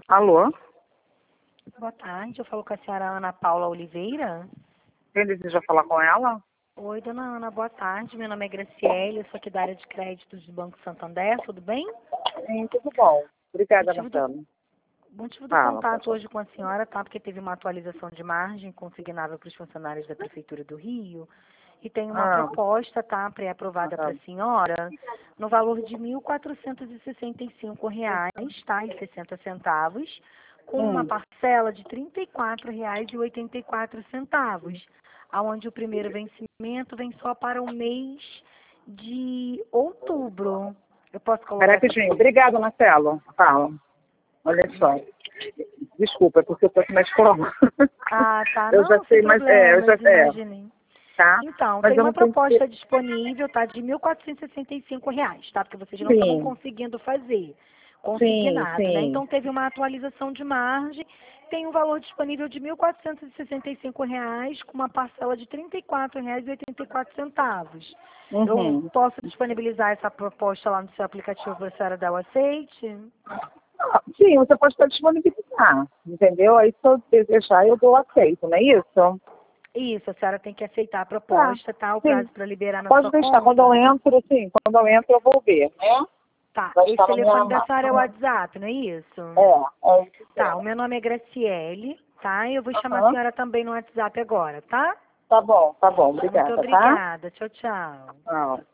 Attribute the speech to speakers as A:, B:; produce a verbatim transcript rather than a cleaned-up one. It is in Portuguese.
A: Alô?
B: Boa tarde, eu falo com a senhora Ana Paula Oliveira.
A: Quem deseja falar com ela?
B: Oi, dona Ana, boa tarde. Meu nome é Graciele, eu sou aqui da área de créditos do Banco Santander, tudo bem?
A: Sim, tudo bom. Obrigada,
B: Motivo do,
A: Marcelo.
B: motivo do
A: Fala,
B: contato
A: pode.
B: hoje com a senhora, tá? Porque teve uma atualização de margem consignável para os funcionários da Prefeitura do Rio. E tem uma
A: Ah,
B: proposta, tá, pré-aprovada para
A: tá.
B: a senhora, no valor de mil quatrocentos e sessenta e cinco reais, tá, e sessenta centavos, com uma
A: Hum.
B: parcela de trinta e quatro reais e oitenta e quatro centavos, aonde o primeiro vencimento vem só para o mês de outubro. Eu posso colocar
A: Peraí,
B: essa...
A: Pidinho. Obrigada, Marcelo. Fala. Olha só. Desculpa, é porque eu tô aqui na escola.
B: Ah, tá.
A: Eu já
B: Não, sem
A: sei, mas é, eu já
B: problemas,
A: é,
B: imaginei.
A: tá?
B: Então,
A: Mas
B: tem
A: eu
B: uma
A: não tenho que.
B: proposta disponível, tá, de mil quatrocentos e sessenta e cinco reais, tá? Porque vocês não estavam
A: Sim,
B: conseguindo fazer
A: sim,
B: consignado, né?
A: sim.
B: Então, teve uma atualização de margem, tem um valor disponível de mil quatrocentos e sessenta e cinco reais, com uma parcela de trinta e quatro reais e oitenta e quatro centavos. Eu
A: Uhum.
B: posso disponibilizar essa proposta lá no seu aplicativo para a senhora dar o aceite?
A: Ah, sim, você pode estar disponibilizar, entendeu? Aí se eu desejar, eu dou aceito, não é isso?
B: Isso, a senhora tem que aceitar a
A: Tá,
B: proposta, tá? O
A: sim.
B: prazo para liberar na
A: Pode
B: sua
A: deixar. Quando eu
B: conta.
A: entro, sim, quando eu entro eu vou ver, né?
B: Tá,
A: Vai
B: esse
A: estar na
B: telefone da
A: minha.
B: senhora é o WhatsApp, não é isso?
A: É, é isso que
B: Tá,
A: é.
B: o meu nome é Graciele, tá? Eu vou chamar a
A: Aham.
B: senhora também no WhatsApp agora, tá?
A: Tá bom, tá bom.
B: Muito
A: Obrigada, tá?
B: obrigada. Tchau, tchau.
A: Tchau.